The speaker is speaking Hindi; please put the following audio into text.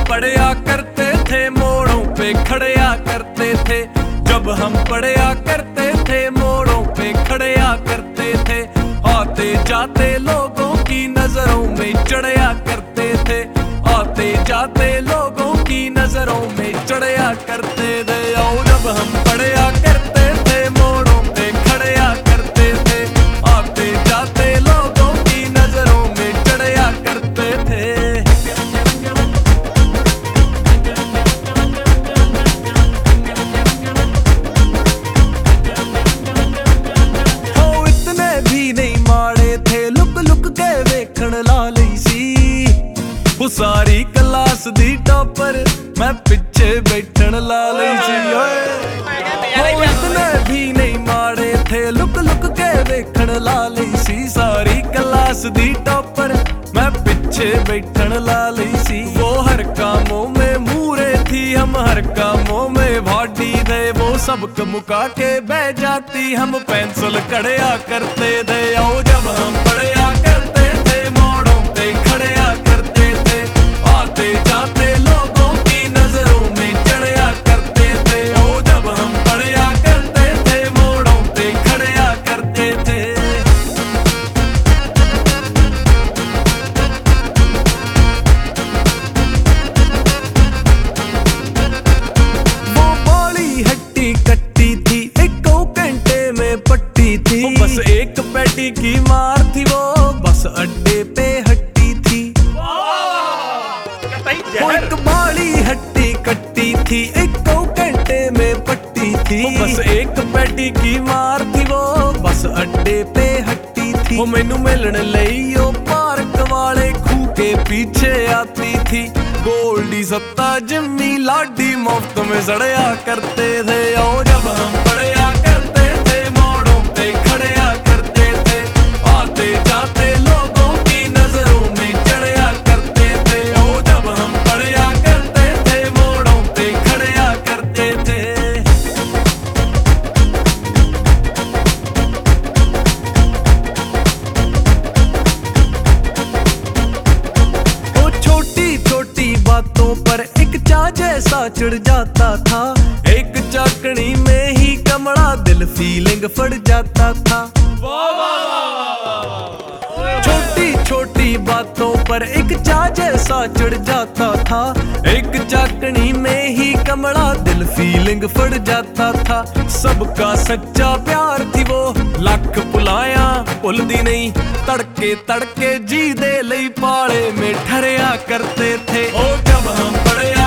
पढ़या करते थे मोड़ों पे खड़या करते थे, जब हम पढ़या करते थे मोड़ों पे खड़या करते थे, आते जाते लोगों की नजरों में चढ़या करते थे, आते जाते लोगों की नजरों में चढ़या करते थे। और जब हम पढ़या करते थे मोड़ों पे खड़या करते थे, आते जाते लोगों की नजरों में चढ़या करते थे। सारी क्लास दी टॉपर मैं पिछे बैठन ला लई सी। इतने भी नहीं माड़े थे, लुक लुक के देखण ला लई सी। सारी क्लास दी टॉपर मैं पिछे बैठन ला लई सी। वो हर कामों में मूरे थी, हम हर कामों में भाड़ी थे। वो सबक मुका के बह जाती, हम पेंसिल कड़या करते थे। और जब हम पढ़या करते थे मोड़ों पे खड़या करते थे, आते जाते लोगों की नजरों में चढ़या करते थे। ओ जब हम पढ़या करते थे मोड़ों पे खड़या करते थे। वो बाली हट्टी कट्टी थी, एक घंटे में पट्टी थी। बस एक पैटी की मार थी, वो बस अड्डे पे हट्टी थी। एक बाली हट्टी कट्टी थी, एक घंटे में पट्टी थी। बस एक पैटी की मार थी, वो बस अड्डे पे हट्टी थी। वो मैनू मिलन लई ओ पार्क वाले खूह के पीछे आती थी। गोल्डी सत्ता जिम्मी लाडी मुफ्त में सड़या करते थे। और जब हम पढ़या करते थे मोड़ों पे खड़या करते थे, आते जाते लोगों की नजरों में चढ़या करते थे। और जब हम पढ़या करते थे मोड़ों पे खड़या करते थे। वो छोटी छोटी बातों पर एक चा जैसा चढ़ जाता था। एक चाकनी में ही कमड़ा दिल फीलिंग फड़ जाता था। छोटी छोटी बातों पर एक चा जैसा चढ़ जाता था। एक चाकनी में ही कमड़ा दिल फीलिंग फड़ जाता था। सबका सच्चा प्यार थी वो, लख पुलाया भुलदी नहीं। तड़के तड़के जी दे लई पाले में ठहरया करते थे। ओ जब हम पढ़या